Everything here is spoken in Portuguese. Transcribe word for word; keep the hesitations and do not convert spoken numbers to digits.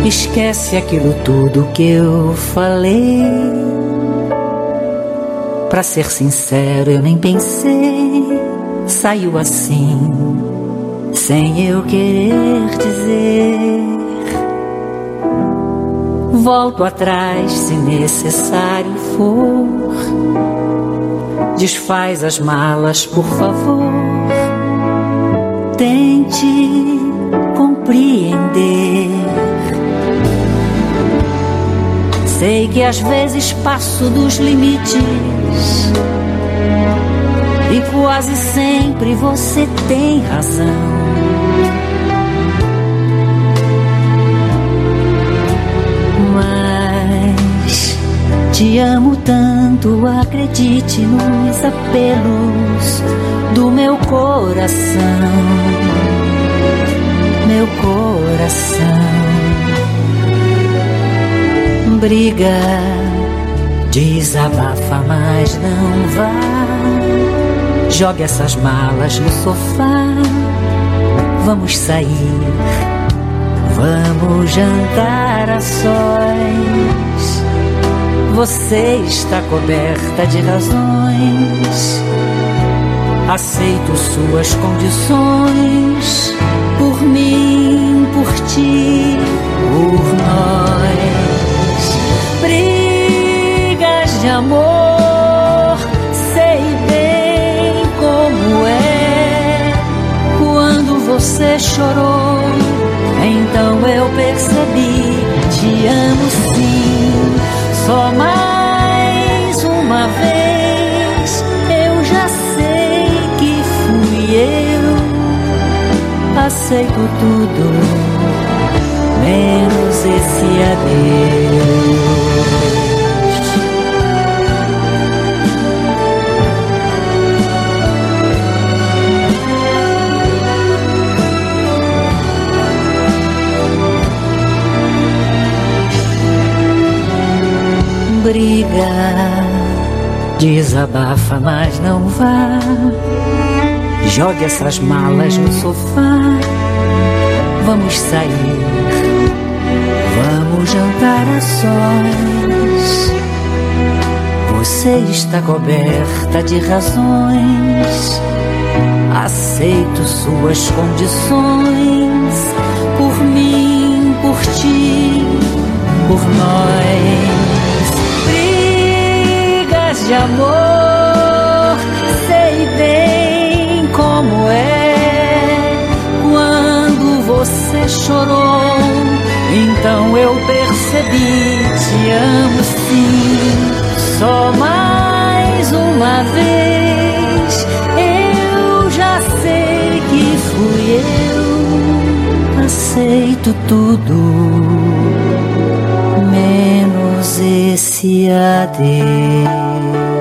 Esquece aquilo tudo que eu falei. Pra ser sincero, eu nem pensei. Saiu assim, sem eu querer dizer. Volto atrás se necessário for. Desfaz as malas, por favor. Tente compreender. Sei que às vezes passo dos limites e quase sempre você tem razão. Mas te amo tanto, acredite nos apelos do meu coração. Meu coração. Briga, desabafa, mas não vá. Jogue essas malas no sofá. Vamos sair, vamos jantar a sós. Você está coberta de razões. Aceito suas condições. Por mim, por ti, por nós. Brigas de amor, sei bem como é. Quando você chorou, então eu percebi. Te amo sim, só mais uma vez. Eu já sei que fui eu. Aceito tudo, menos esse adeus. Briga, desabafa, mas não vá. Jogue essas malas no sofá. Vamos sair, vamos jantar a sós. Você está coberta de razões. Aceito suas condições. Por mim, por ti, por nós. Brigas de amor, sei bem como é. Quando você chorou, então eu percebi. Te amo sim, só mais uma vez. Eu já sei que fui eu. Aceito tudo, menos esse adeus.